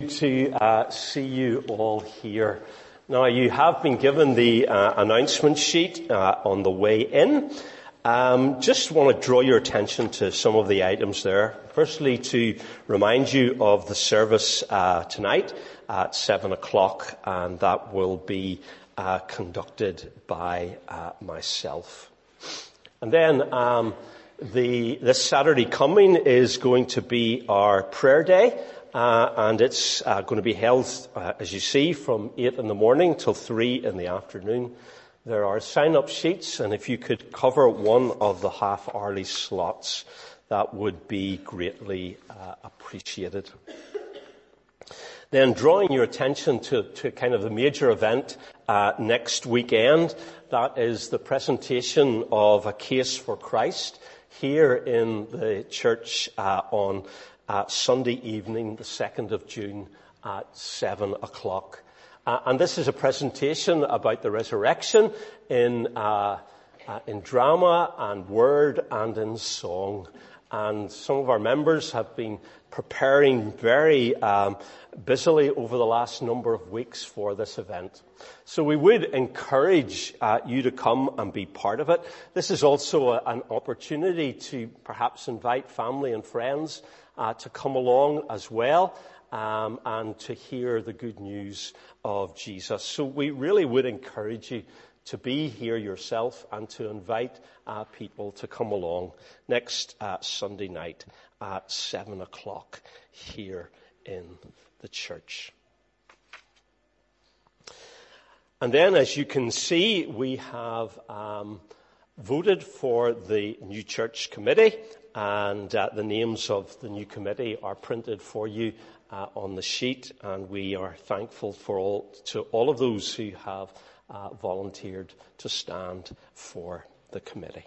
to see you all here. Now, you have been given the announcement sheet on the way in. Just want to draw your attention to some of the items there. Firstly, to remind you of the service tonight at 7 o'clock, and that will be conducted by myself. And then this Saturday coming is going to be our prayer day. And it's going to be held, as you see, from 8 in the morning till 3 in the afternoon. There are sign-up sheets, and if you could cover one of the half-hourly slots, that would be greatly appreciated. Then drawing your attention to kind of the major event next weekend, that is the presentation of A Case for Christ here in the church on Sunday evening, the 2nd of June at 7 o'clock. And this is a presentation about the resurrection in drama and word and in song. And some of our members have been preparing very busily over the last number of weeks for this event. So we would encourage you to come and be part of it. This is also an opportunity to perhaps invite family and friends to come along as well, and to hear the good news of Jesus. So we really would encourage you to be here yourself and to invite people to come along next Sunday night at 7 o'clock here in the church. And then, as you can see, we have voted for the new church committee, and the names of the new committee are printed for you on the sheet, and we are thankful to all of those who have volunteered to stand for the committee.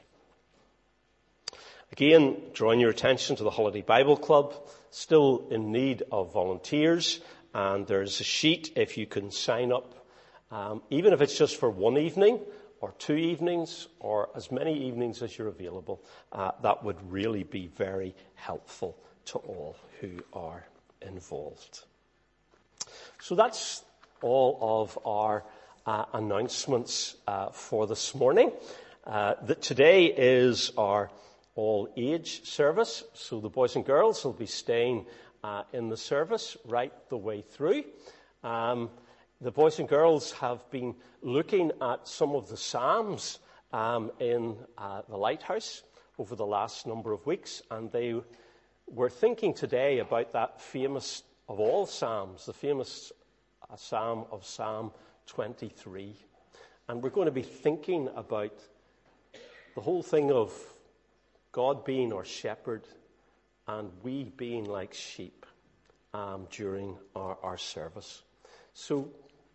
Again, drawing your attention to the Holiday Bible Club, still in need of volunteers, and there's a sheet if you can sign up, even if it's just for one evening or 2 evenings or as many evenings as you're available. That would really be very helpful to all who are involved. So that's all of our announcements for this morning. Today is our all-age service, so the boys and girls will be staying in the service right the way through. The boys and girls have been looking at some of the Psalms in the Lighthouse over the last number of weeks, and they were thinking today about that famous of all Psalms, the famous Psalm of Psalm 23. And we're going to be thinking about the whole thing of God being our shepherd and we being like sheep during our service. So,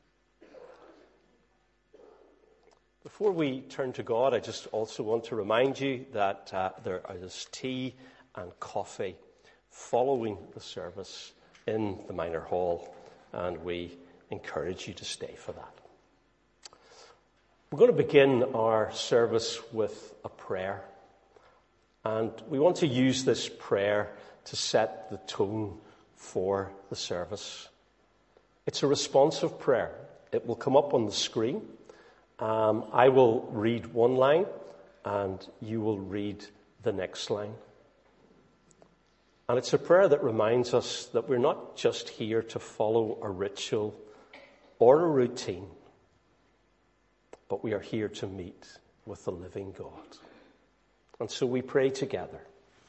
before we turn to God, I just also want to remind you that there is tea and coffee following the service in the minor hall, and we encourage you to stay for that. We're going to begin our service with a prayer, and we want to use this prayer to set the tone for the service. It's a responsive prayer. It will come up on the screen. I will read one line, and you will read the next line. And it's a prayer that reminds us that we're not just here to follow a ritual or a routine, but we are here to meet with the living God. And so we pray together.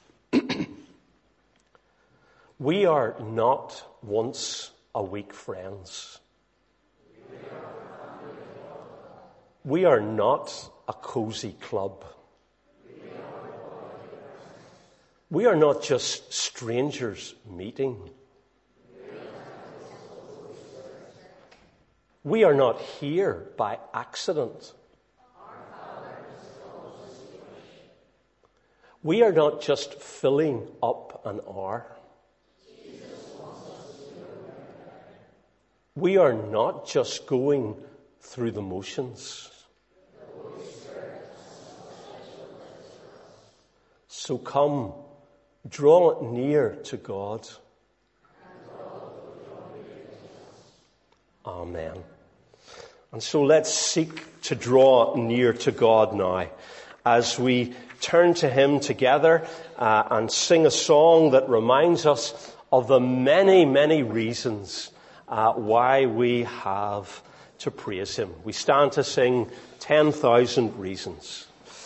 We are not once a week friends. We are not a cozy club. We are not just strangers meeting. We are not here by accident. We are not just filling up an hour. We are not just going through the motions. So come, draw near to God. Amen. And so let's seek to draw near to God now as we turn to Him together and sing a song that reminds us of the many, many reasons why we have to praise Him. We stand to sing 10,000 Reasons.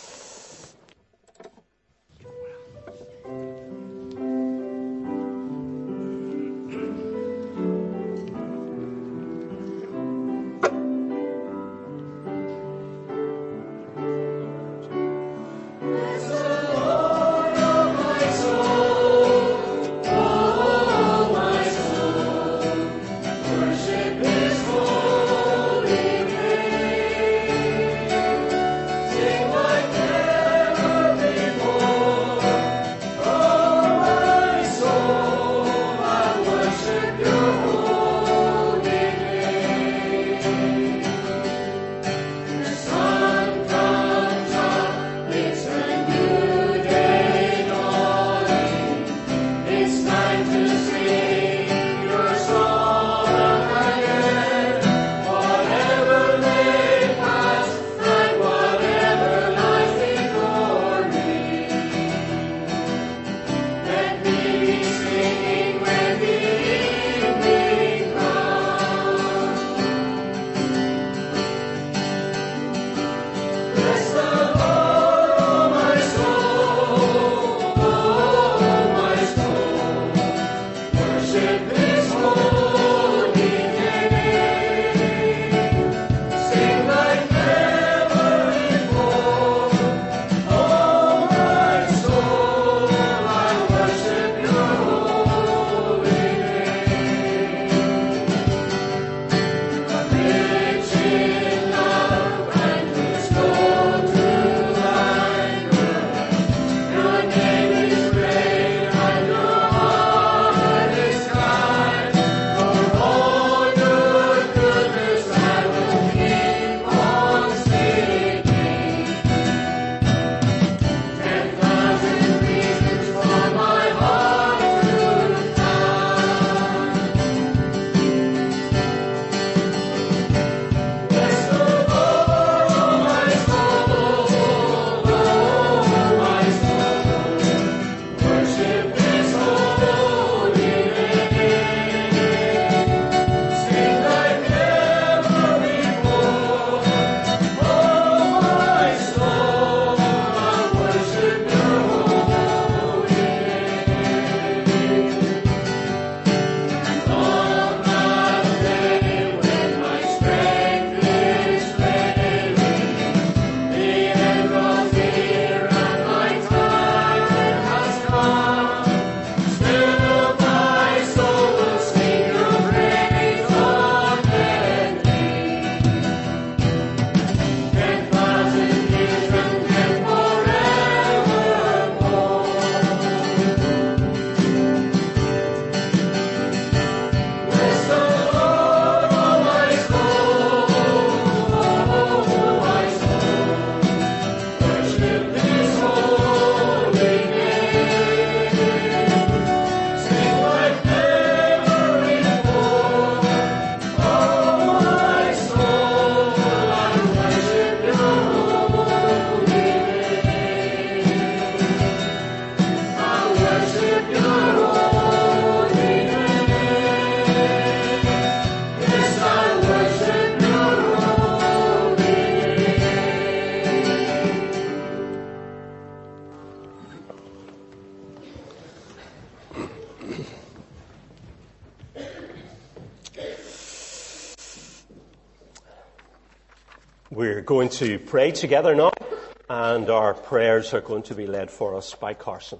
We're going to pray together now, and our prayers are going to be led for us by Carson.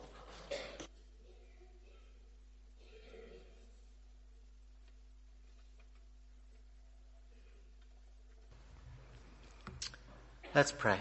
Let's pray.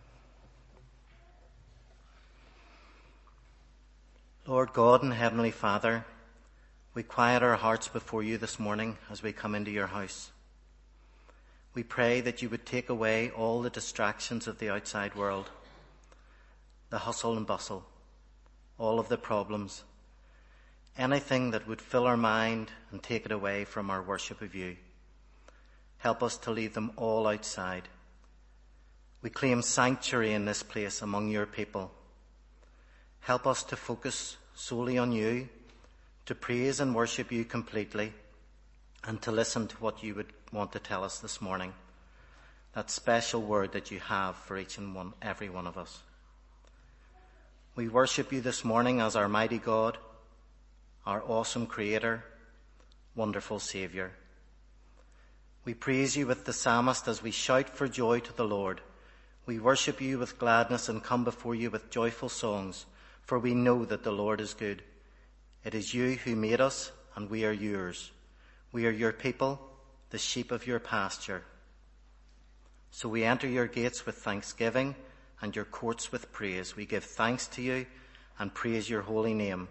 Lord God and Heavenly Father, we quiet our hearts before you this morning as we come into your house. We pray that you would take away all the distractions of the outside world, the hustle and bustle, all of the problems, anything that would fill our mind and take it away from our worship of you. Help us to leave them all outside. We claim sanctuary in this place among your people. Help us to focus solely on you, to praise and worship you completely, and to listen to what you would want to tell us this morning. That special word that you have for every one of us. We worship you this morning as our mighty God, our awesome Creator, wonderful Saviour. We praise you with the psalmist as we shout for joy to the Lord. We worship you with gladness and come before you with joyful songs, for we know that the Lord is good. It is you who made us, and we are yours. We are your people, the sheep of your pasture. So we enter your gates with thanksgiving and your courts with praise. We give thanks to you and praise your holy name.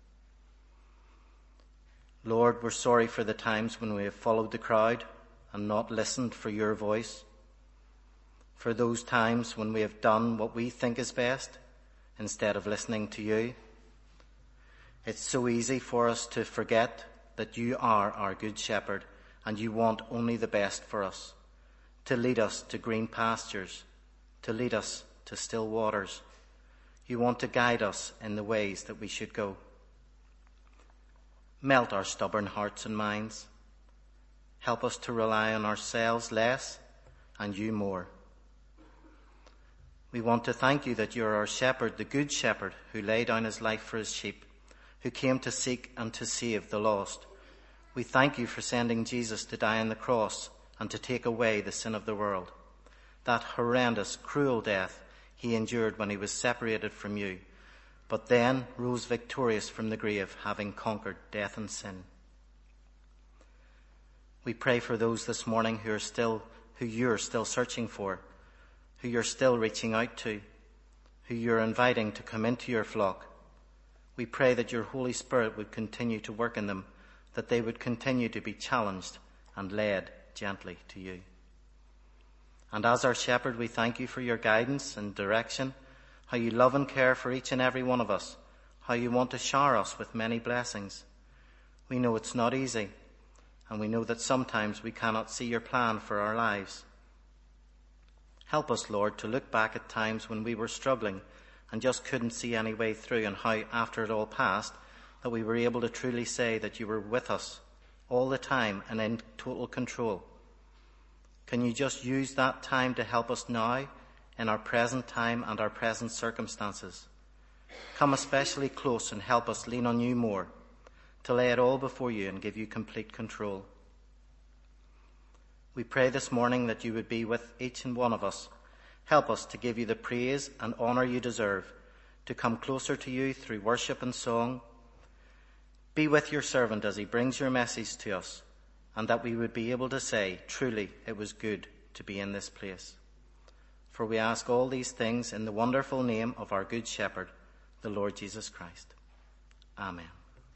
Lord, we're sorry for the times when we have followed the crowd and not listened for your voice. For those times when we have done what we think is best instead of listening to you. It's so easy for us to forget that you are our good shepherd and you want only the best for us, to lead us to green pastures, to lead us to still waters. You want to guide us in the ways that we should go. Melt our stubborn hearts and minds. Help us to rely on ourselves less and you more. We want to thank you that you are our shepherd, the good shepherd who laid down his life for his sheep, who came to seek and to save the lost. We thank you for sending Jesus to die on the cross and to take away the sin of the world. That horrendous, cruel death he endured when he was separated from you, but then rose victorious from the grave, having conquered death and sin. We pray for those this morning who you're still searching for, who you're still reaching out to, who you're inviting to come into your flock. We pray that your Holy Spirit would continue to work in them, that they would continue to be challenged and led gently to you. And as our shepherd, we thank you for your guidance and direction, how you love and care for each and every one of us, how you want to shower us with many blessings. We know it's not easy, and we know that sometimes we cannot see your plan for our lives. Help us, Lord, to look back at times when we were struggling and just couldn't see any way through, and how, after it all passed, that we were able to truly say that you were with us all the time and in total control. Can you just use that time to help us now in our present time and our present circumstances? Come especially close and help us lean on you more, to lay it all before you and give you complete control. We pray this morning that you would be with each and one of us. Help us to give you the praise and honour you deserve, to come closer to you through worship and song. Be with your servant as he brings your message to us, and that we would be able to say, truly, it was good to be in this place. For we ask all these things in the wonderful name of our good shepherd, the Lord Jesus Christ. Amen.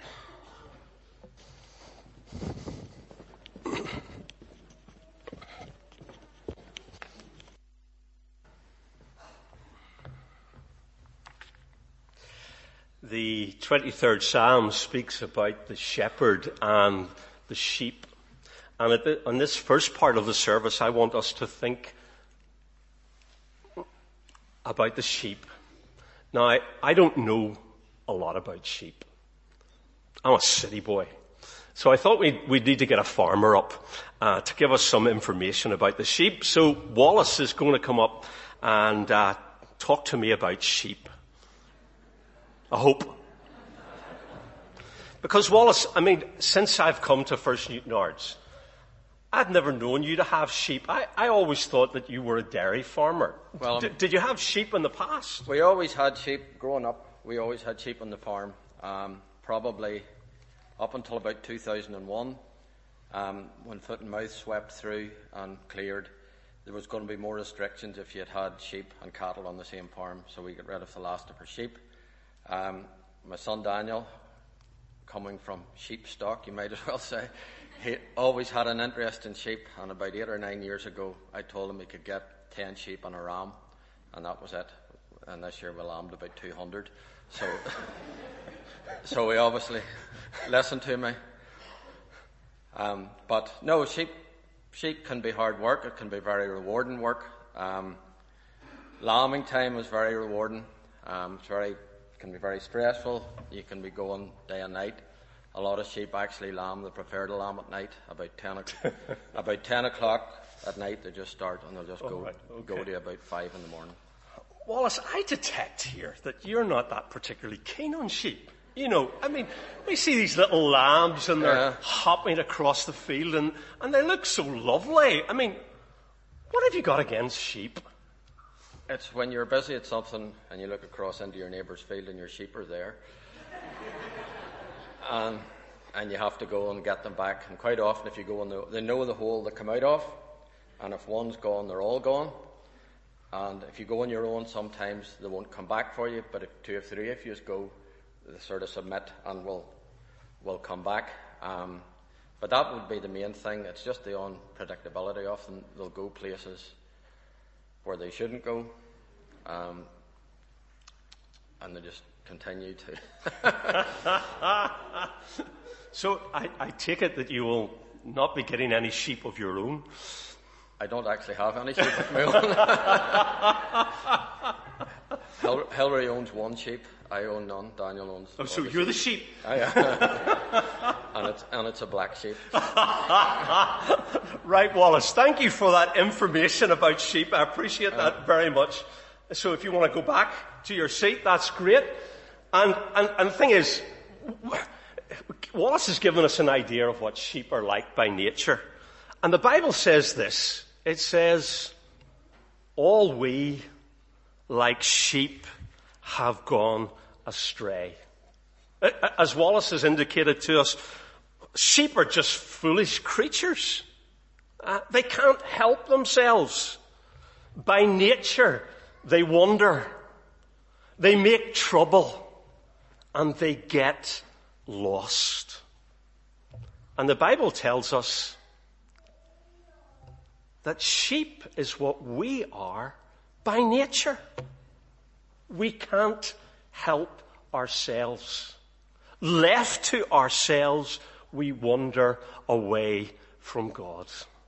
The 23rd Psalm speaks about the shepherd and the sheep. And on this first part of the service, I want us to think about the sheep. Now, I don't know a lot about sheep. I'm a city boy. So I thought we'd need to get a farmer up to give us some information about the sheep. So Wallace is going to come up and talk to me about sheep. I hope. Because Wallace, since I've come to First Newton Ards, I've never known you to have sheep. I always thought that you were a dairy farmer. Well, did you have sheep in the past? We always had sheep growing up. We always had sheep on the farm. Probably up until about 2001, when Foot and Mouth swept through and cleared, there was going to be more restrictions if you had sheep and cattle on the same farm. So we got rid of the last of our sheep. My son Daniel, coming from sheep stock, you might as well say, he always had an interest in sheep, and about 8 or 9 years ago I told him he could get 10 sheep and a ram, and that was it. And this year we lambed about 200, so he obviously listened to me. But no, sheep sheep can be hard work. It can be very rewarding work. Lambing time is very rewarding. Can be very stressful. You can be going day and night. A lot of sheep actually lamb. They prefer to lamb at night. About 10 o'clock at night they just start, and they'll just go to about 5 in the morning. Wallace, I detect here that you're not that particularly keen on sheep. You know, I mean, we see these little lambs and they're hopping across the field and they look so lovely. I mean, what have you got against sheep? It's when you're busy at something and you look across into your neighbour's field and your sheep are there. And you have to go and get them back. And quite often if you go in they know the hole they come out of. And if one's gone, they're all gone. And if you go on your own, sometimes they won't come back for you. But if 2 or 3 of you go, they sort of submit and will come back. But that would be the main thing. It's just the unpredictability of them. They'll go places where they shouldn't go. And they just continue to. So I take it that you will not be getting any sheep of your own. I don't actually have any sheep of my own. Hilary owns 1 sheep. I own none. Daniel owns. Oh, so you're the sheep. And it's a black sheep. Right, Wallace. Thank you for that information about sheep. I appreciate that very much. So if you want to go back to your seat, that's great. And the thing is, Wallace has given us an idea of what sheep are like by nature. And the Bible says this. It says, all we, like sheep, have gone astray. As Wallace has indicated to us, sheep are just foolish creatures. They can't help themselves. By nature, they wander. They make trouble. And they get lost. And the Bible tells us that sheep is what we are by nature. We can't help ourselves. Left to ourselves, we wander away from God.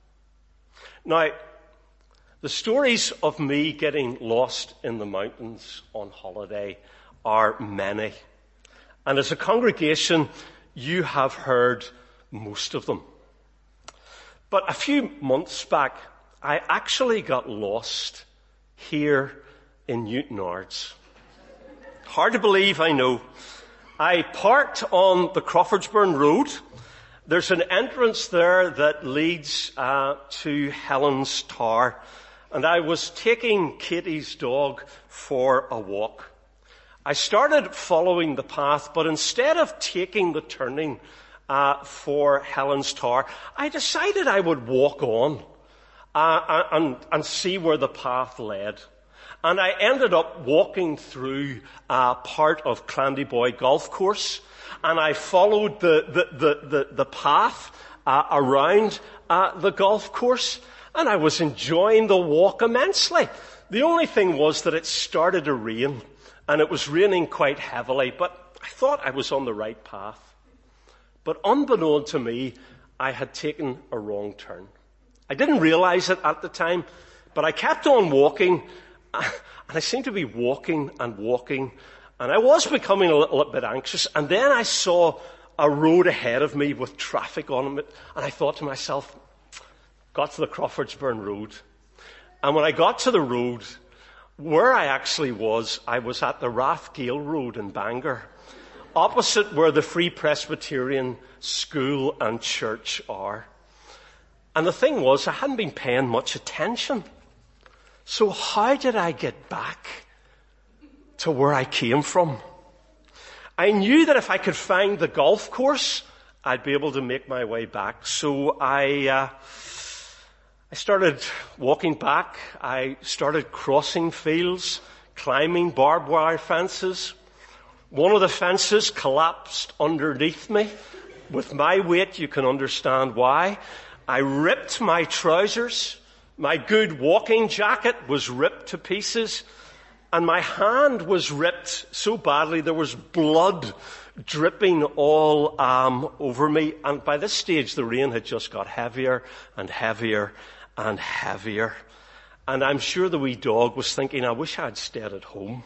Now, the stories of me getting lost in the mountains on holiday are many. And as a congregation, you have heard most of them. But a few months back, I actually got lost here in Newtownards. Hard to believe, I know. I parked on the Crawfordsburn Road. There's an entrance there that leads to Helen's Tower. And I was taking Katie's dog for a walk. I started following the path, but instead of taking the turning for Helen's Tower, I decided I would walk on and see where the path led. And I ended up walking through part of Clandyboy Golf Course, and I followed the path around the golf course, and I was enjoying the walk immensely. The only thing was that it started to rain, and it was raining quite heavily, but I thought I was on the right path. But unbeknown to me, I had taken a wrong turn. I didn't realize it at the time, but I kept on walking, and I seemed to be walking, and I was becoming a little bit anxious, and then I saw a road ahead of me with traffic on it, and I thought to myself, got to the Crawfordsburn Road. And when I got to the road, where I actually was, I was at the Rathgale Road in Bangor, opposite where the Free Presbyterian School and Church are. And the thing was, I hadn't been paying much attention. So how did I get back to where I came from? I knew that if I could find the golf course, I'd be able to make my way back. So I started walking back. I started crossing fields, climbing barbed wire fences. One of the fences collapsed underneath me. With my weight, you can understand why. I ripped my trousers. My good walking jacket was ripped to pieces. And my hand was ripped so badly there was blood dripping all over me. And by this stage, the rain had just got heavier and heavier and heavier. And I'm sure the wee dog was thinking, I wish I'd stayed at home.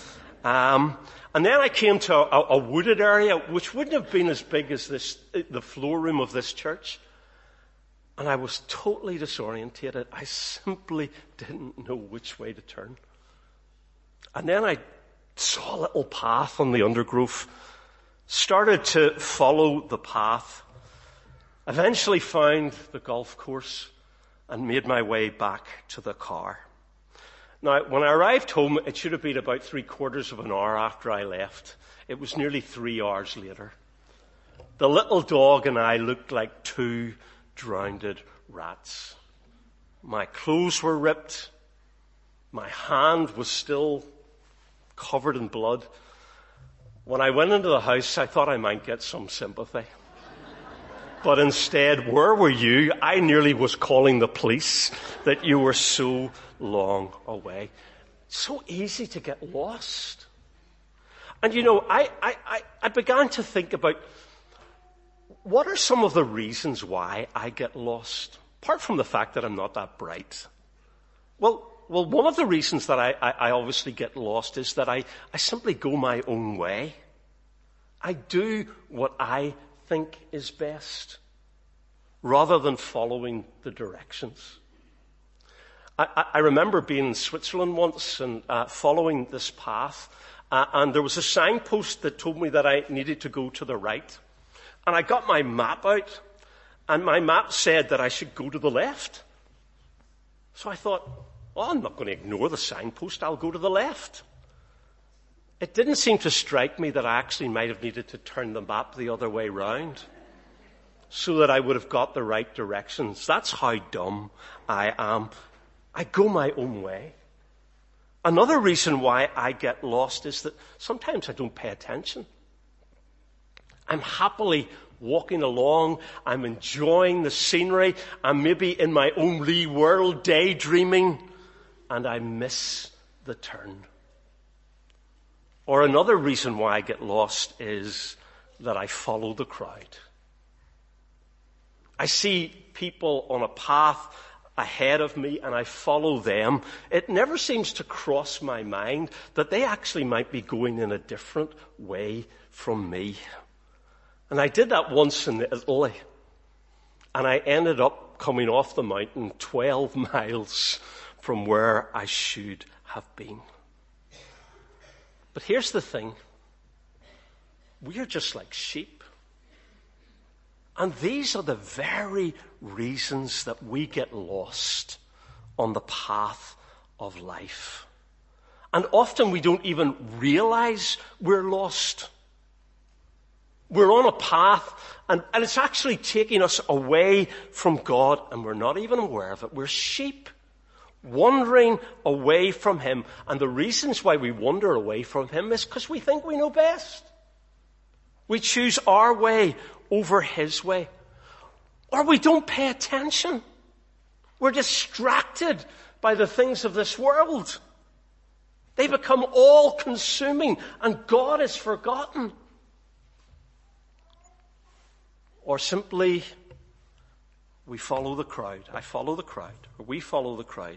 And then I came to a wooded area, which wouldn't have been as big as the floor room of this church. And I was totally disorientated. I simply didn't know which way to turn. And then I saw a little path on the undergrowth, started to follow the path, eventually found the golf course and made my way back to the car. Now, when I arrived home, it should have been about 3/4 of an hour after I left. It was nearly 3 hours later. The little dog and I looked like two drowned rats. My clothes were ripped. My hand was still covered in blood. When I went into the house, I thought I might get some sympathy. But instead, where were you? I nearly was calling the police that you were so long away. So easy to get lost. And you know, I began to think about what are some of the reasons why I get lost? Apart from the fact that I'm not that bright. Well, one of the reasons that I obviously get lost is that I simply go my own way. I do what I think is best, rather than following the directions. I remember being in Switzerland once and following this path, and there was a signpost that told me that I needed to go to the right. And I got my map out, and my map said that I should go to the left. So I thought, well, I'm not going to ignore the signpost, I'll go to the left. It didn't seem to strike me that I actually might have needed to turn the map the other way round so that I would have got the right directions. That's how dumb I am. I go my own way. Another reason why I get lost is that sometimes I don't pay attention. I'm happily walking along. I'm enjoying the scenery. I'm maybe in my own wee world daydreaming, and I miss the turn. Or another reason why I get lost is that I follow the crowd. I see people on a path ahead of me and I follow them. It never seems to cross my mind that they actually might be going in a different way from me. And I did that once in Italy, and I ended up coming off the mountain 12 miles from where I should have been. But here's the thing. We are just like sheep. And these are the very reasons that we get lost on the path of life. And often we don't even realize we're lost. We're on a path, and it's actually taking us away from God, and we're not even aware of it. We're sheep, wandering away from Him. And the reasons why we wander away from Him is because we think we know best. We choose our way over His way. Or we don't pay attention. We're distracted by the things of this world. They become all-consuming, and God is forgotten. Or simply, we follow the crowd. I follow the crowd. Or we follow the crowd.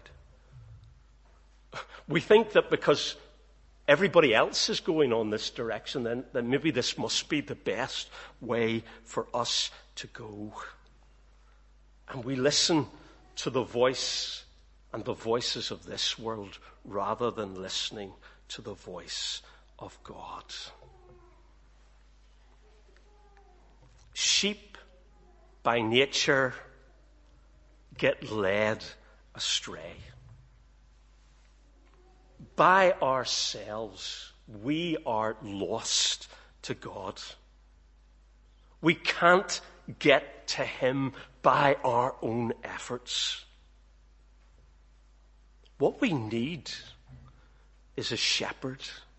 We think that because everybody else is going on this direction, then maybe this must be the best way for us to go. And we listen to the voice and the voices of this world rather than listening to the voice of God. Sheep, by nature, get led astray. By ourselves, we are lost to God. We can't get to Him by our own efforts. What we need is a shepherd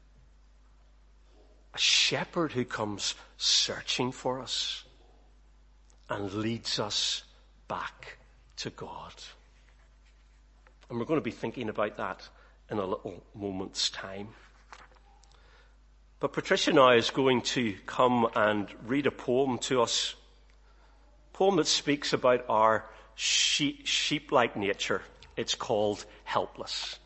who comes searching for us and leads us back to God. And we're going to be thinking about that in a little moment's time. But Patricia now is going to come and read a poem to us. A poem that speaks about our sheep-like nature. It's called Helpless.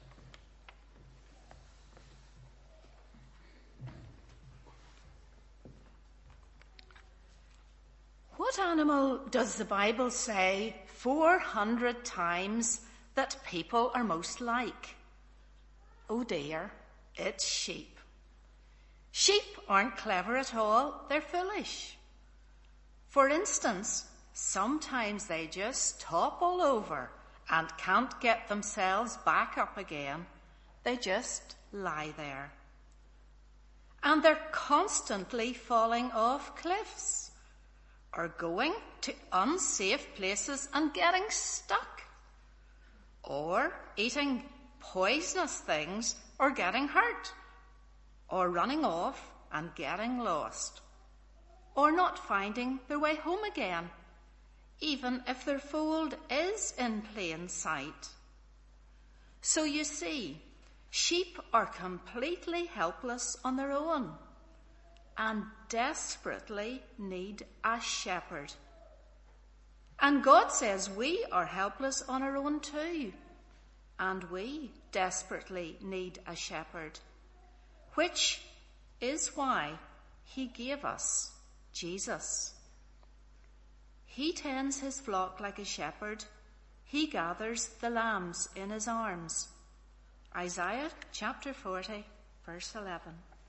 What animal does the Bible say 400 times that people are most like? Oh dear, it's sheep. Sheep aren't clever at all, they're foolish. For instance, sometimes they just topple over and can't get themselves back up again. They just lie there. And they're constantly falling off cliffs or going to unsafe places and getting stuck, or eating poisonous things or getting hurt, or running off and getting lost, or not finding their way home again, even if their fold is in plain sight. So you see, sheep are completely helpless on their own and desperately need a shepherd. And God says we are helpless on our own too, and we desperately need a shepherd, which is why he gave us Jesus. He tends his flock like a shepherd. He gathers the lambs in his arms. Isaiah chapter 40, verse 11.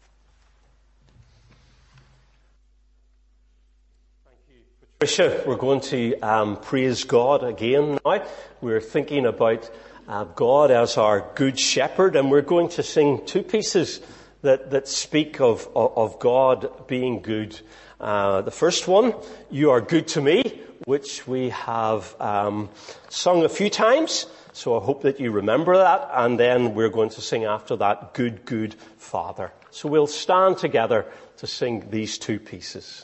Patricia, we're going to praise God again now. We're thinking about God as our good shepherd, and we're going to sing two pieces that speak of God being good. The first one, You Are Good to Me, which we have sung a few times, so I hope that you remember that, and then we're going to sing after that, Good, Good Father. So we'll stand together to sing these two pieces.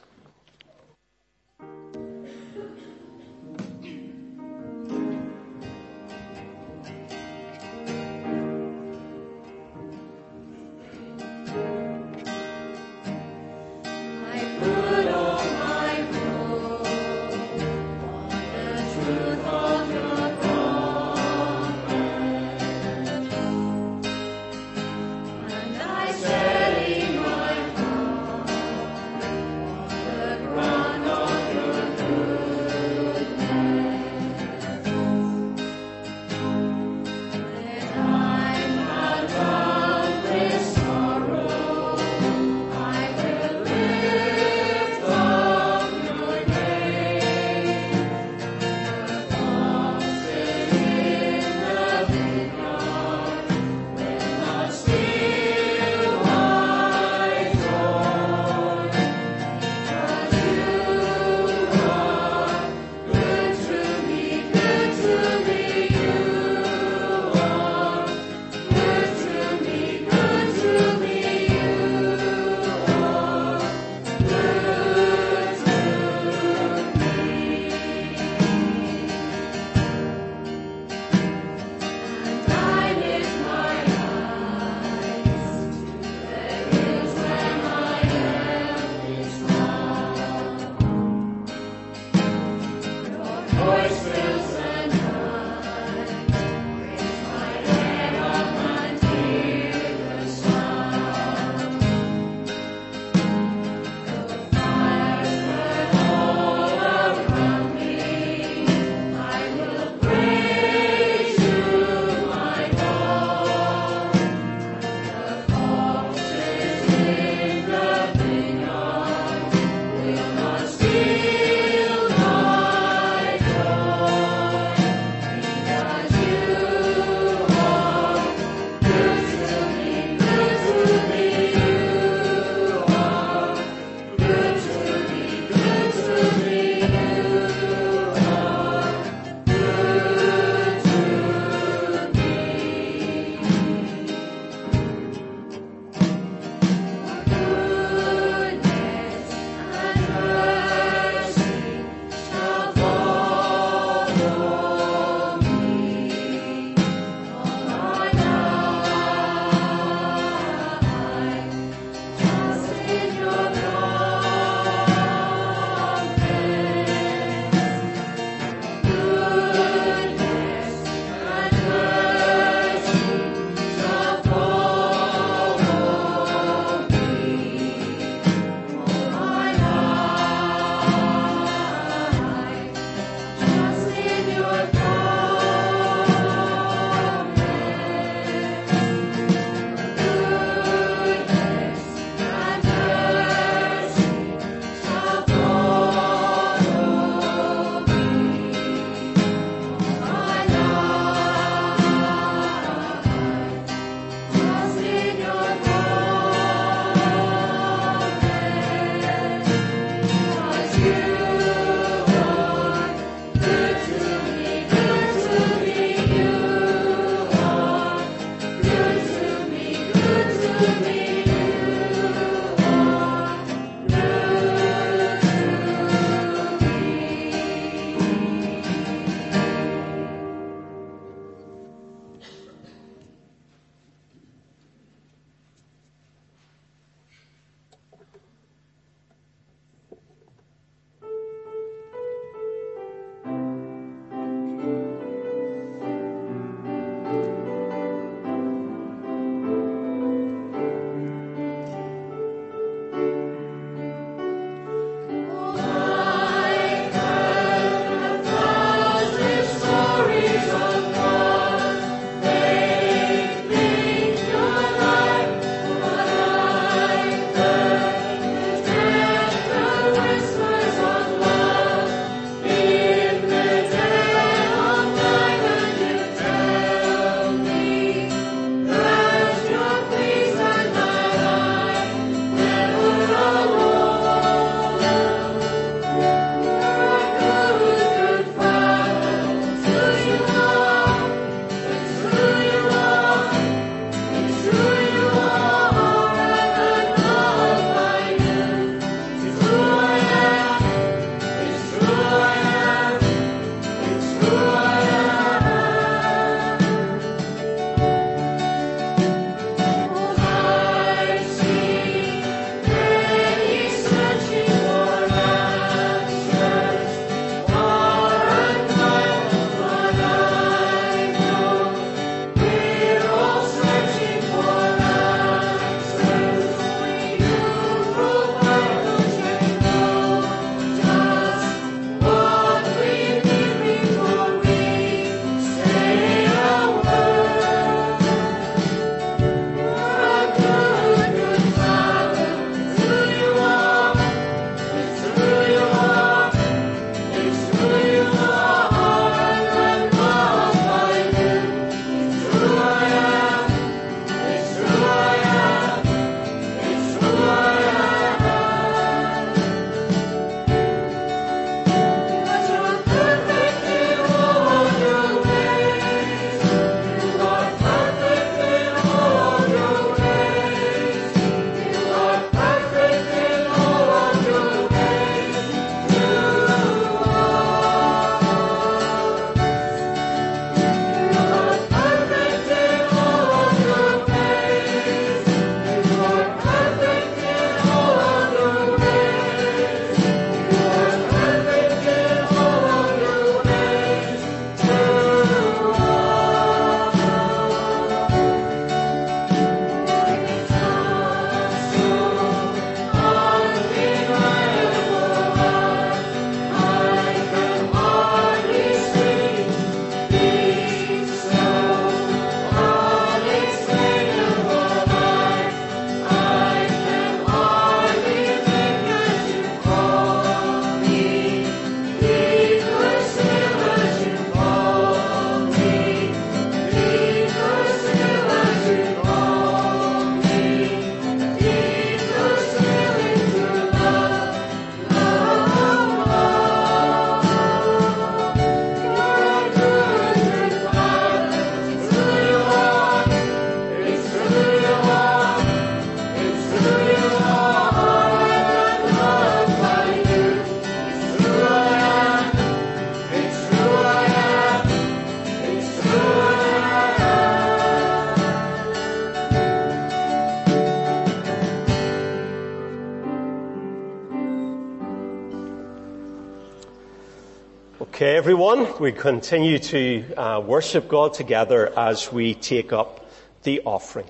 Okay, everyone, we continue to worship God together as we take up the offering.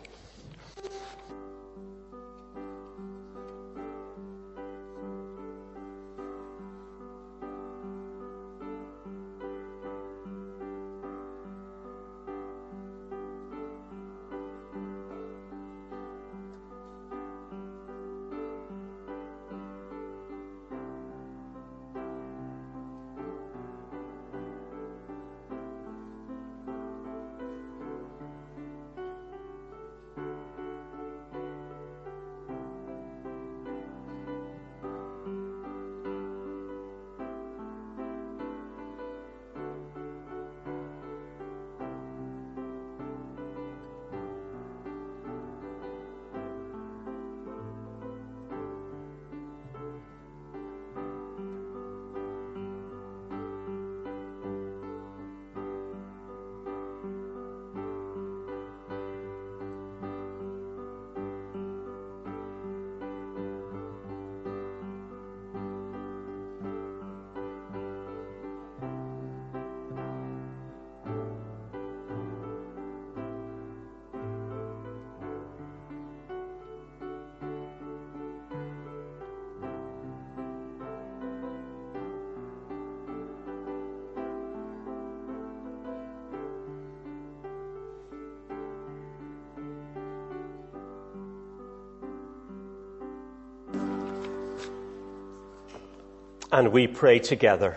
And we pray together.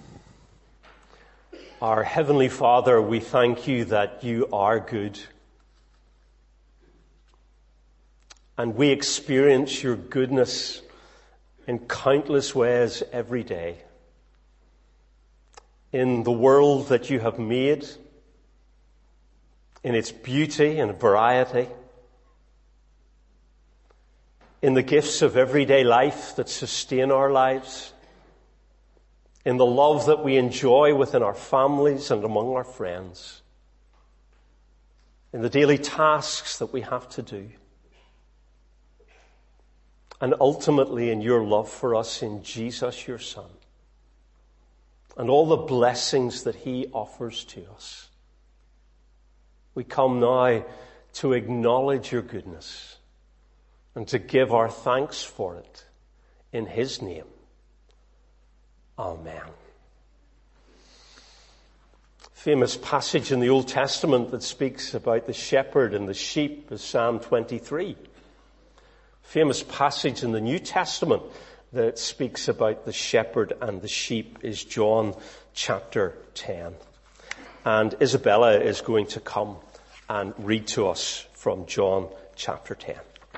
Our Heavenly Father, we thank you that you are good. And we experience your goodness in countless ways every day. In the world that you have made, in its beauty and variety, in the gifts of everyday life that sustain our lives, in the love that we enjoy within our families and among our friends, in the daily tasks that we have to do, and ultimately in your love for us in Jesus, your Son, and all the blessings that he offers to us. We come now to acknowledge your goodness and to give our thanks for it in his name. Amen. Famous passage in the Old Testament that speaks about the shepherd and the sheep is Psalm 23. Famous passage in the New Testament that speaks about the shepherd and the sheep is John chapter 10. And Isabella is going to come and read to us from John chapter 10.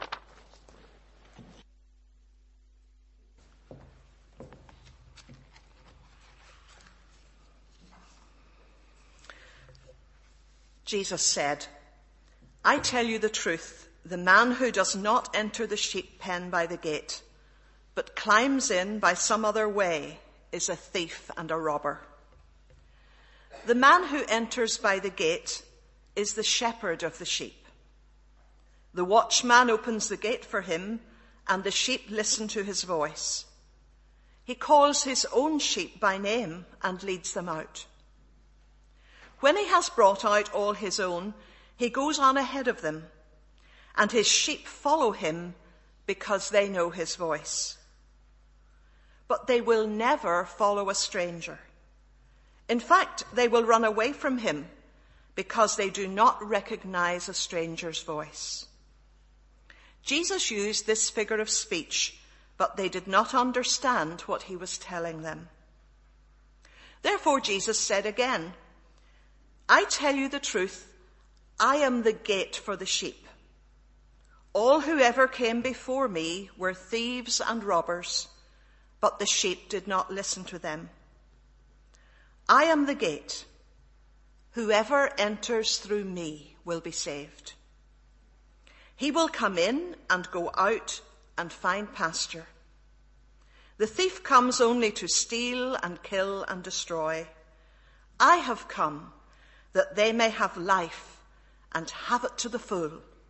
Jesus said, I tell you the truth, the man who does not enter the sheep pen by the gate, but climbs in by some other way, is a thief and a robber. The man who enters by the gate is the shepherd of the sheep. The watchman opens the gate for him, and the sheep listen to his voice. He calls his own sheep by name and leads them out. When he has brought out all his own, he goes on ahead of them, and his sheep follow him because they know his voice. But they will never follow a stranger. In fact, they will run away from him because they do not recognize a stranger's voice. Jesus used this figure of speech, but they did not understand what he was telling them. Therefore Jesus said again, I tell you the truth, I am the gate for the sheep. All who ever came before me were thieves and robbers, but the sheep did not listen to them. I am the gate. Whoever enters through me will be saved. He will come in and go out and find pasture. The thief comes only to steal and kill and destroy. I have come that they may have life and have it to the full.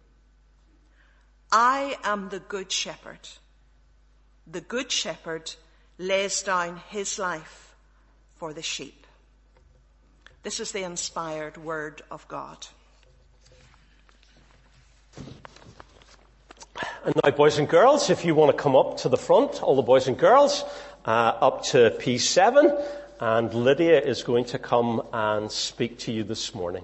I am the good shepherd. The good shepherd lays down his life for the sheep. This is the inspired word of God. And now, boys and girls, if you want to come up to the front, all the boys and girls, up to P7, and Lydia is going to come and speak to you this morning.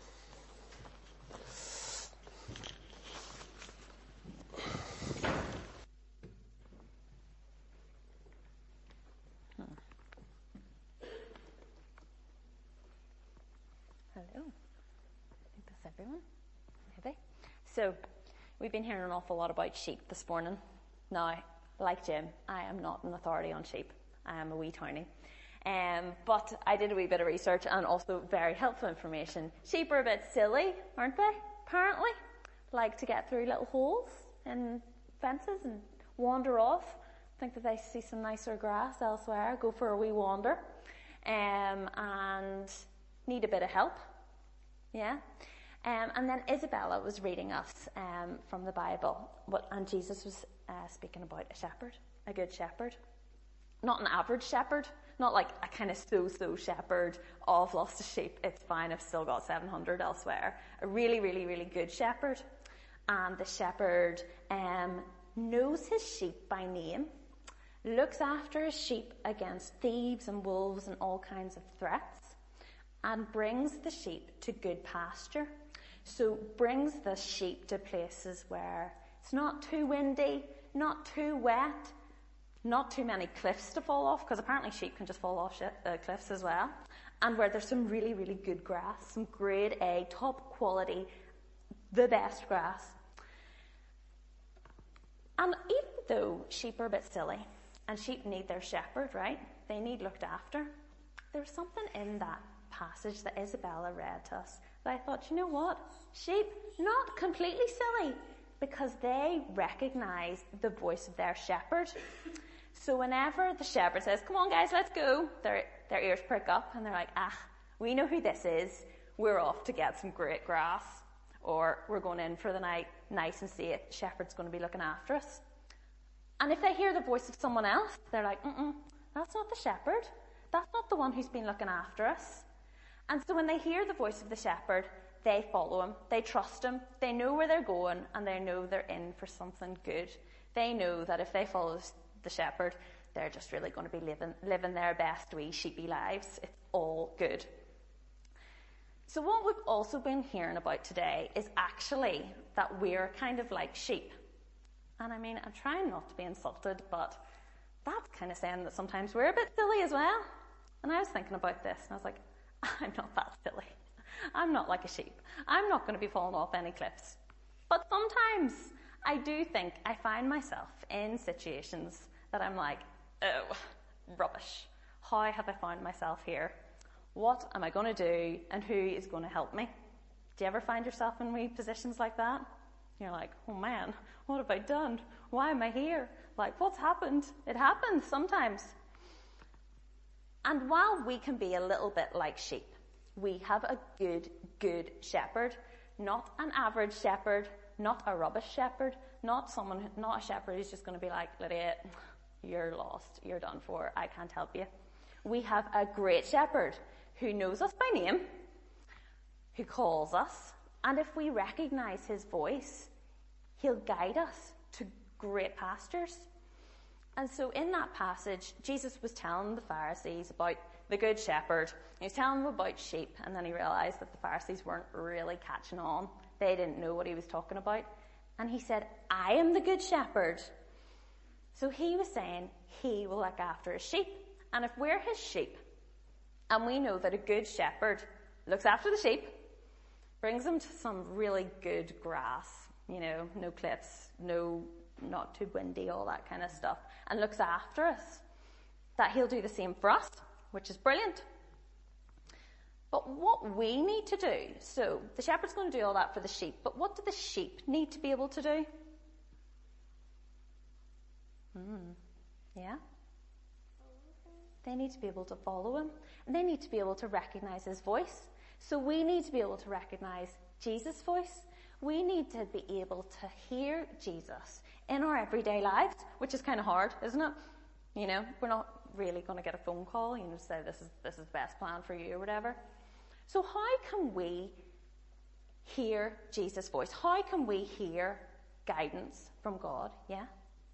Hello. I think that's everyone. Maybe. So, we've been hearing an awful lot about sheep this morning. Now, like Jim, I am not an authority on sheep. I am a wee townie. But I did a wee bit of research and also very helpful information. Sheep are a bit silly, aren't they? Apparently. Like to get through little holes in fences and wander off. Think that they see some nicer grass elsewhere, go for a wee wander. And need a bit of help. Yeah. And then Isabella was reading us from the Bible, and Jesus was speaking about a shepherd, a good shepherd. Not an average shepherd, not like a kind of so-so shepherd, oh, I've lost a sheep, it's fine, I've still got 700 elsewhere. A really, really, really good shepherd. And the shepherd knows his sheep by name, looks after his sheep against thieves and wolves and all kinds of threats, and brings the sheep to good pasture. So brings the sheep to places where it's not too windy, not too wet, not too many cliffs to fall off, because apparently sheep can just fall off cliffs as well, and where there's some really, really good grass, some grade A, top quality, the best grass. And even though sheep are a bit silly, and sheep need their shepherd, right? They need looked after. There's something in that passage that Isabella read to us that I thought, you know what? Sheep, not completely silly, because they recognize the voice of their shepherd. So whenever the shepherd says, come on guys, let's go, their ears prick up and they're like, we know who this is. We're off to get some great grass, or we're going in for the night, nice and safe. Shepherd's going to be looking after us. And if they hear the voice of someone else, they're like, that's not the shepherd. That's not the one who's been looking after us. And so when they hear the voice of the shepherd, they follow him, they trust him, they know where they're going, and they know they're in for something good. They know that if they follow the shepherd, they're just really going to be living their best wee sheepy lives. It's all good. So what we've also been hearing about today is actually that we're kind of like sheep. And I mean, I'm trying not to be insulted, but that's kind of saying that sometimes we're a bit silly as well. And I was thinking about this, and I was like, I'm not that silly. I'm not like a sheep. I'm not going to be falling off any cliffs. But sometimes I do think I find myself in situations that I'm like, oh, rubbish. How have I found myself here? What am I going to do, and who is going to help me? Do you ever find yourself in wee positions like that? You're like, oh man, what have I done? Why am I here? Like, what's happened? It happens sometimes. And while we can be a little bit like sheep, we have a good shepherd, not an average shepherd, not a rubbish shepherd, not a shepherd who's just going to be like, Lydia, you're lost, you're done for, I can't help you. We have a great shepherd who knows us by name, who calls us, and if we recognize his voice, he'll guide us to great pastures. And so in that passage, Jesus was telling the Pharisees about the good shepherd. He was telling them about sheep, and then he realized that the Pharisees weren't really catching on. They didn't know what he was talking about. And he said, I am the good shepherd. So he was saying he will look after his sheep. And if we're his sheep, and we know that a good shepherd looks after the sheep, brings them to some really good grass, no cliffs, not too windy, all that kind of stuff, and looks after us, that he'll do the same for us, which is brilliant. But what we need to do, so the shepherd's going to do all that for the sheep, but what do the sheep need to be able to do? Yeah? They need to be able to follow him, and they need to be able to recognize his voice. So we need to be able to recognize Jesus' voice. We need to be able to hear Jesus in our everyday lives, which is kind of hard, isn't it? We're not really going to get a phone call, to say this is the best plan for you or whatever. So how can we hear Jesus' voice? How can we hear guidance from God? Yeah?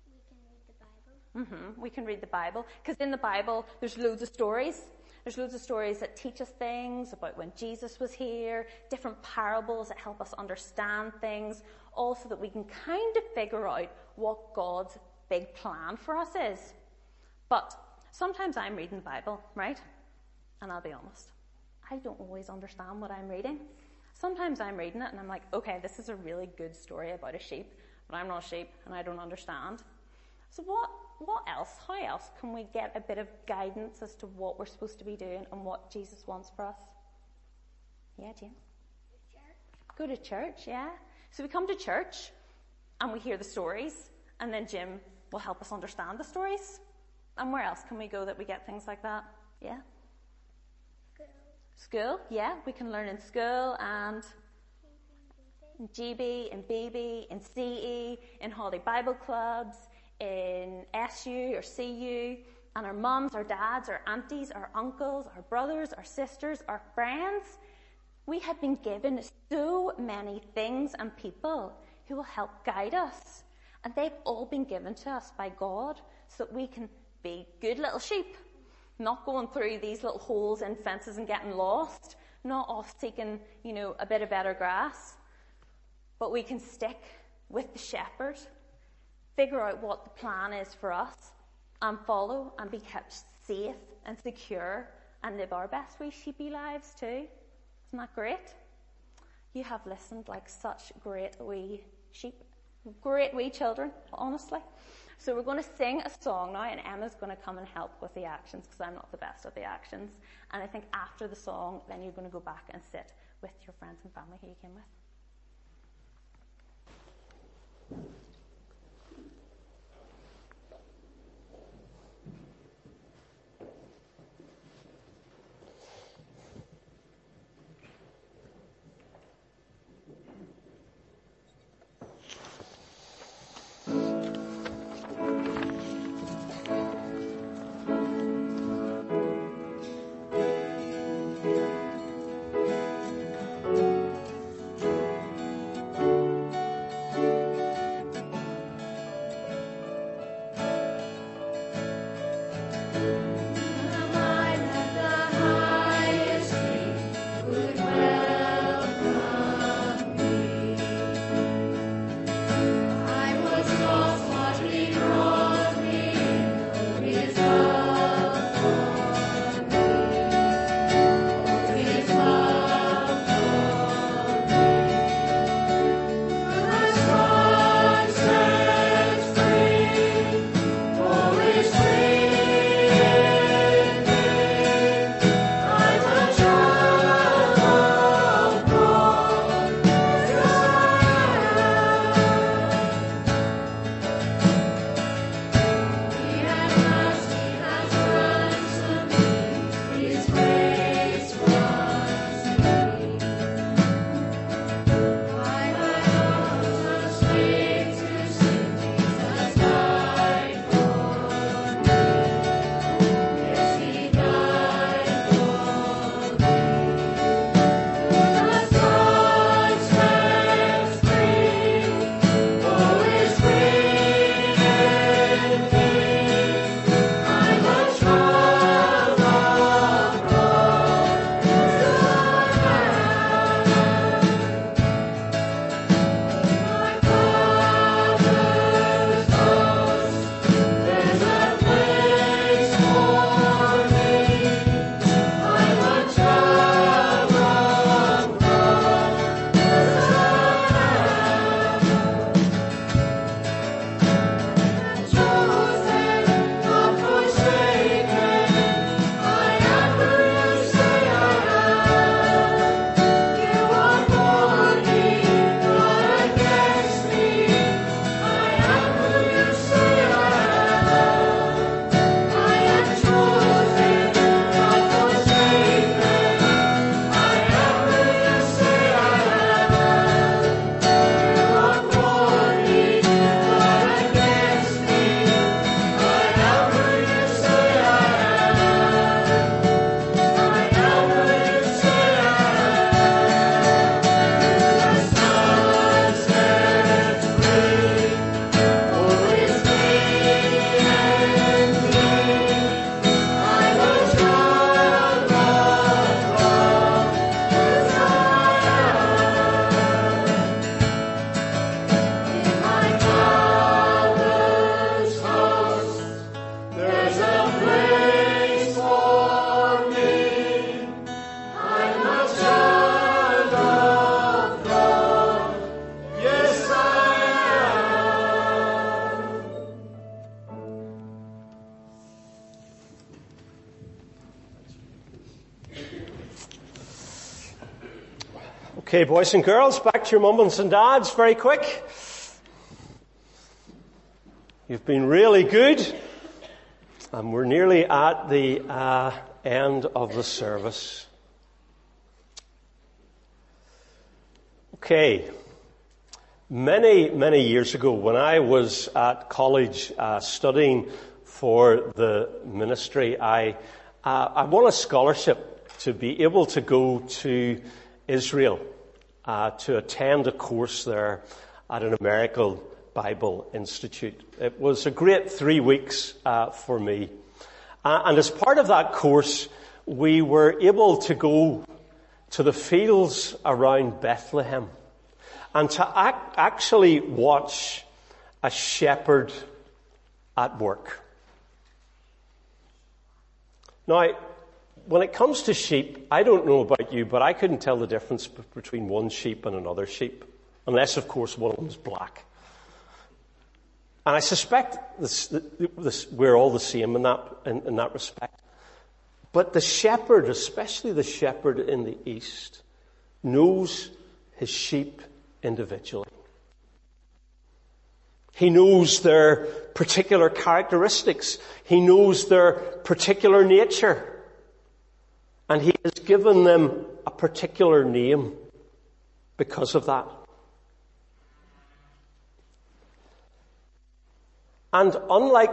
We can read the Bible, because in the Bible there's loads of stories. There's loads of stories that teach us things about when Jesus was here, different parables that help us understand things, all so that we can kind of figure out what God's big plan for us is. But sometimes I'm reading the Bible, right? And I'll be honest, I don't always understand what I'm reading. Sometimes I'm reading it and I'm like, okay, this is a really good story about a sheep, but I'm not a sheep and I don't understand. So what else? How else can we get a bit of guidance as to what we're supposed to be doing and what Jesus wants for us? Yeah, Jim? Go to church, yeah. So we come to church and we hear the stories, and then Jim will help us understand the stories. And where else can we go that we get things like that? Yeah? School, yeah. We can learn in school and in GB, in BB, in CE, in holiday Bible clubs, in SU or CU, and our mums, our dads, our aunties, our uncles, our brothers, our sisters, our friends. We have been given so many things and people who will help guide us. And they've all been given to us by God so that we can be good little sheep, not going through these little holes in fences and getting lost, not off seeking, a bit of better grass. But we can stick with the shepherd, figure out what the plan is for us, and follow and be kept safe and secure and live our best wee sheepy lives too. Isn't that great? You have listened like such great wee sheep, great wee children, honestly. So we're going to sing a song now, and Emma's going to come and help with the actions, because I'm not the best at the actions. And I think after the song, then you're going to go back and sit with your friends and family who you came with. Okay, boys and girls, back to your mums and dads very quick. You've been really good, and we're nearly at the end of the service. Okay, many years ago, when I was at college studying for the ministry, I won a scholarship to be able to go to Israel to attend a course there at an American Bible Institute. It was a great 3 weeks for me. And as part of that course, we were able to go to the fields around Bethlehem and to actually watch a shepherd at work. Now, when it comes to sheep, I don't know about you, but I couldn't tell the difference between one sheep and another sheep, unless, of course, one of them is black. And I suspect we're all the same in that respect. But the shepherd, especially the shepherd in the East, knows his sheep individually. He knows their particular characteristics. He knows their particular nature. And he has given them a particular name because of that. And unlike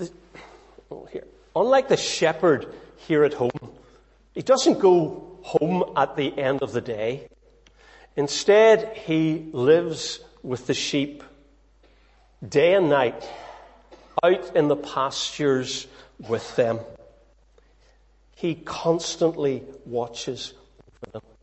the shepherd here at home, he doesn't go home at the end of the day. Instead, he lives with the sheep day and night, out in the pastures with them. He constantly watches over them.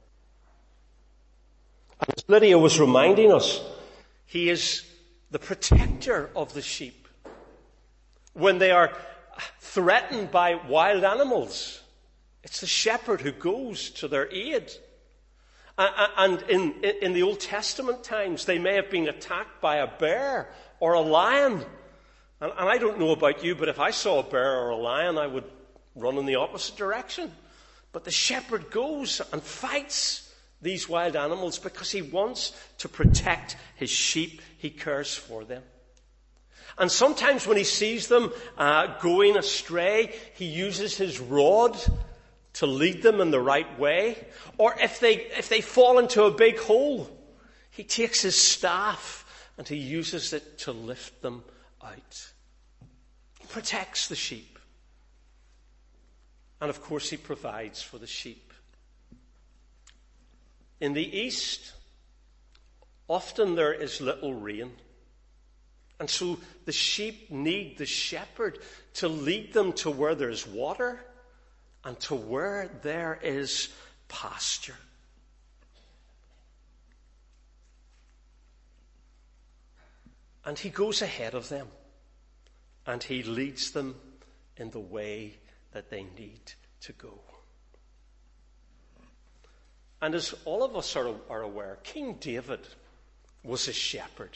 And as Lydia was reminding us, he is the protector of the sheep. When they are threatened by wild animals, it's the shepherd who goes to their aid. And in the Old Testament times, they may have been attacked by a bear or a lion. And I don't know about you, but if I saw a bear or a lion, I would run in the opposite direction. But the shepherd goes and fights these wild animals because he wants to protect his sheep. He cares for them. And sometimes when he sees them going astray, he uses his rod to lead them in the right way. Or if they fall into a big hole, he takes his staff and he uses it to lift them out. He protects the sheep. And of course he provides for the sheep. In the East, often there is little rain. And so the sheep need the shepherd to lead them to where there's water and to where there is pasture. And he goes ahead of them and he leads them in the way that they need to go. And as all of us are aware, King David was a shepherd.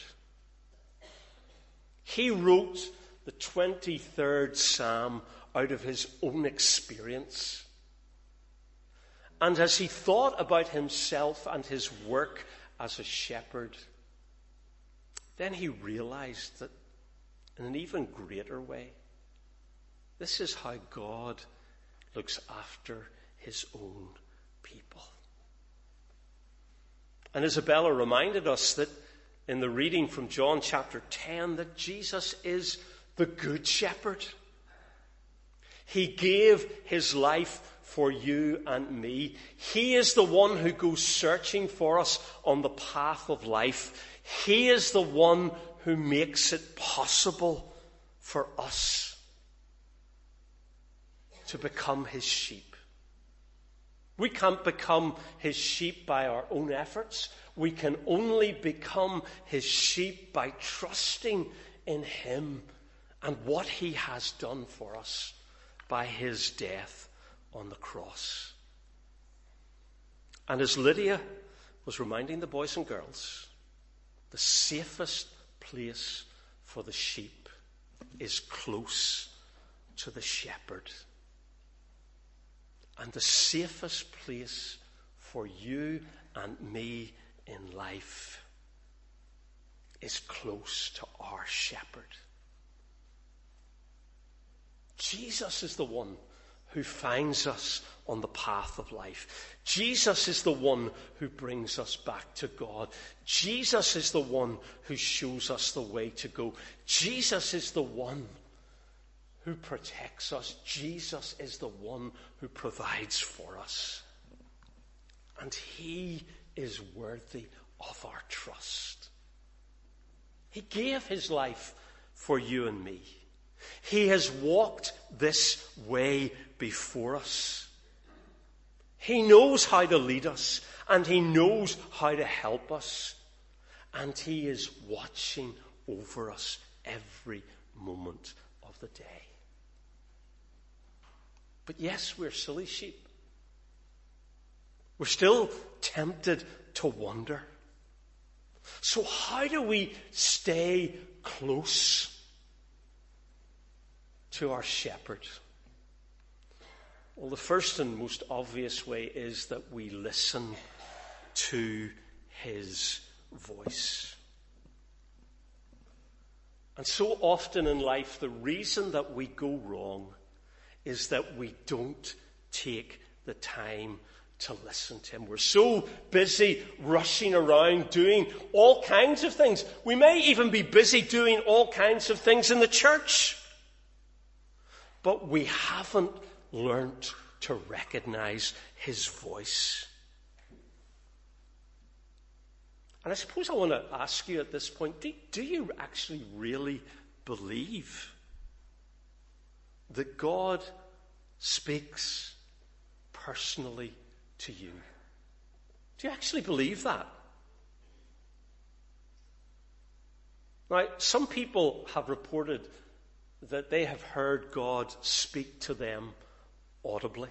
He wrote the 23rd Psalm out of his own experience. And as he thought about himself and his work as a shepherd, then he realized that in an even greater way, this is how God looks after his own people. And Isabella reminded us that in the reading from John chapter 10 that Jesus is the Good Shepherd. He gave his life for you and me. He is the one who goes searching for us on the path of life. He is the one who makes it possible for us to become his sheep. We can't become his sheep by our own efforts. We can only become his sheep by trusting in him and what he has done for us by his death on the cross. And as Lydia was reminding the boys and girls, the safest place for the sheep is close to the shepherd. And the safest place for you and me in life is close to our shepherd. Jesus is the one who finds us on the path of life. Jesus is the one who brings us back to God. Jesus is the one who shows us the way to go. Jesus is the one who protects us. Jesus is the one who provides for us. And he is worthy of our trust. He gave his life for you and me. He has walked this way before us. He knows how to lead us, and he knows how to help us. And he is watching over us every moment of the day. But yes, we're silly sheep. We're still tempted to wander. So how do we stay close to our shepherd? Well, the first and most obvious way is that we listen to his voice. And so often in life, the reason that we go wrong is that we don't take the time to listen to him. We're so busy rushing around doing all kinds of things. We may even be busy doing all kinds of things in the church. But we haven't learned to recognize his voice. And I suppose I want to ask you at this point, do you actually really believe that God speaks personally to you? Do you actually believe that? Now, some people have reported that they have heard God speak to them audibly.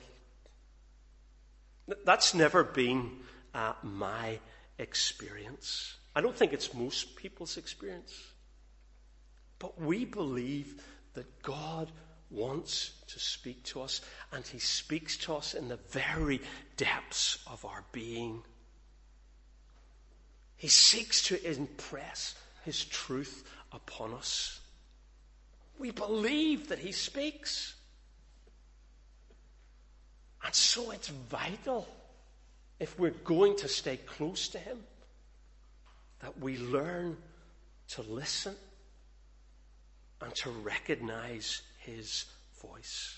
That's never been my experience. I don't think it's most people's experience. But we believe that God wants to speak to us, and he speaks to us in the very depths of our being. He seeks to impress his truth upon us. We believe that he speaks. And so it's vital, if we're going to stay close to him, that we learn to listen and to recognize his voice.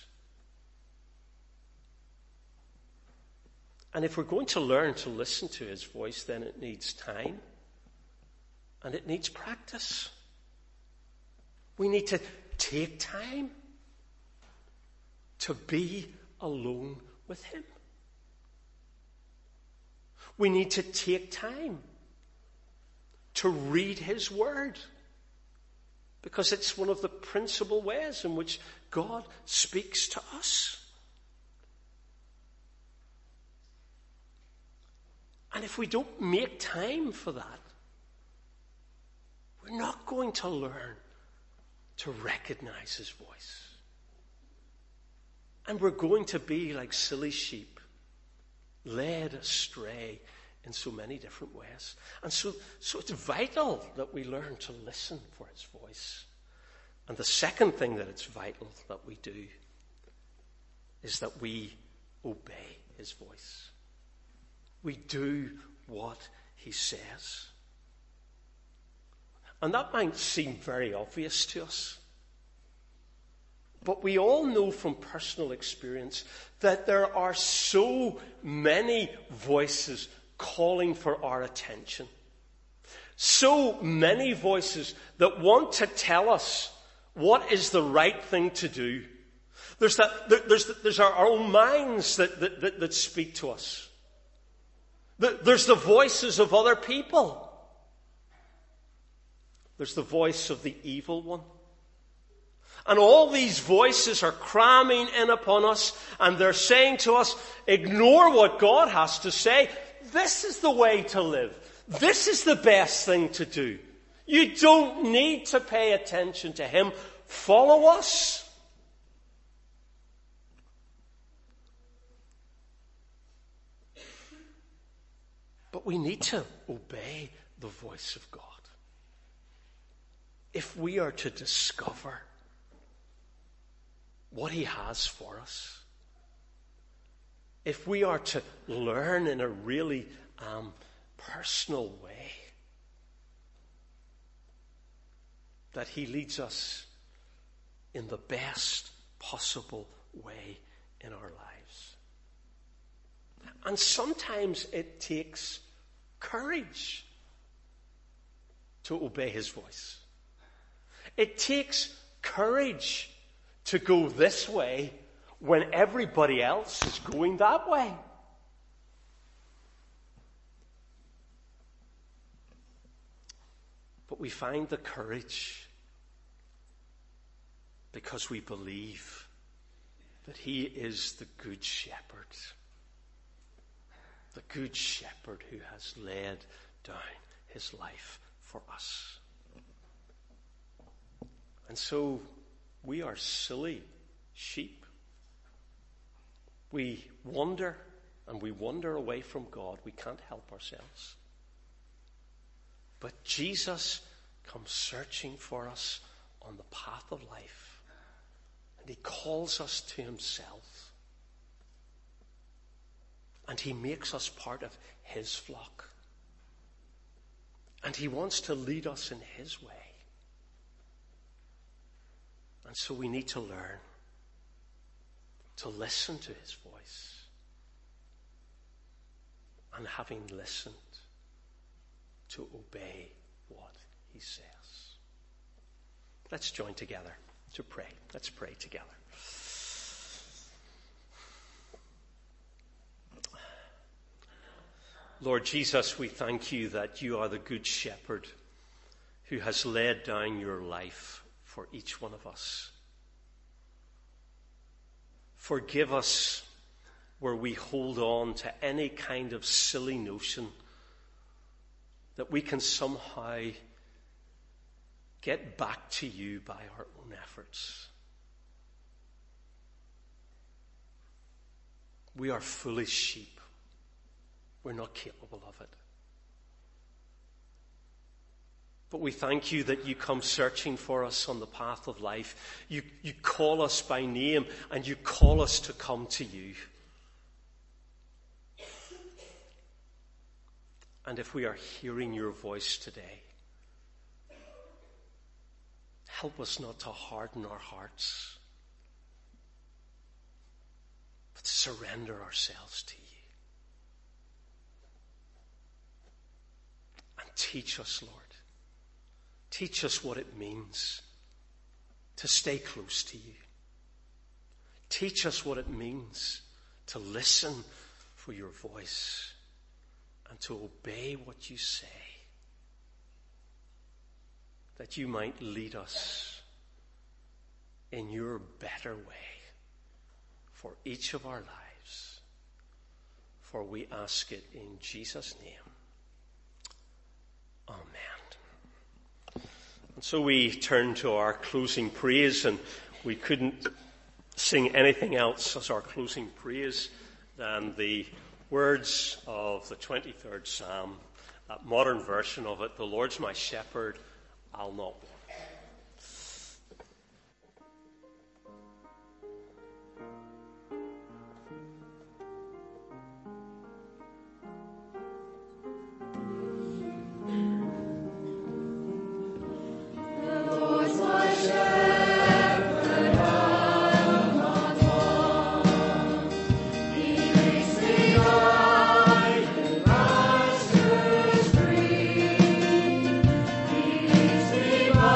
And if we're going to learn to listen to his voice, then it needs time and it needs practice. We need to take time to be alone with him. We need to take time to read his word, because it's one of the principal ways in which God speaks to us. And if we don't make time for that, we're not going to learn to recognize his voice. And we're going to be like silly sheep, led astray in so many different ways. And so it's vital that we learn to listen for his voice. And the second thing that it's vital that we do is that we obey his voice. We do what he says. And that might seem very obvious to us. But we all know from personal experience that there are so many voices calling for our attention. So many voices that want to tell us what is the right thing to do. There's our own minds that speak to us. There's the voices of other people. There's the voice of the evil one. And all these voices are cramming in upon us, and they're saying to us, ignore what God has to say. This is the way to live. This is the best thing to do. You don't need to pay attention to him. Follow us. But But we need to obey the voice of God. If we are to discover what he has for us, if we are to learn in a really personal way that he leads us in the best possible way in our lives. And sometimes it takes courage to obey his voice. It takes courage to go this way when everybody else is going that way. But we find the courage because we believe that he is the good shepherd. The good shepherd who has laid down his life for us. And so we are silly sheep. We wander and we wander away from God. We can't help ourselves. But Jesus comes searching for us on the path of life. And he calls us to himself. And he makes us part of his flock. And he wants to lead us in his way. And so we need to learn to listen to his voice. And having listened, to obey what he says. Let's join together to pray. Let's pray together. Lord Jesus, we thank you that you are the good shepherd who has laid down your life for each one of us. Forgive us where we hold on to any kind of silly notion that we can somehow get back to you by our own efforts. We are foolish sheep. We're not capable of it. But we thank you that you come searching for us on the path of life. You call us by name and you call us to come to you. And if we are hearing your voice today, help us not to harden our hearts, but surrender ourselves to you. And teach us, Lord. Teach us what it means to stay close to you. Teach us what it means to listen for your voice and to obey what you say, that you might lead us in your better way for each of our lives. For we ask it in Jesus' name. Amen. And so we turn to our closing praise, and we couldn't sing anything else as our closing praise than the words of the 23rd Psalm, that modern version of it, "The Lord's my shepherd, I'll not want." Bye.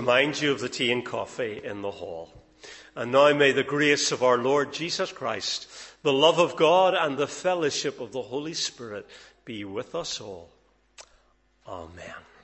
remind you of the tea and coffee in the hall. And now may the grace of our Lord Jesus Christ, the love of God, and the fellowship of the Holy Spirit be with us all. Amen.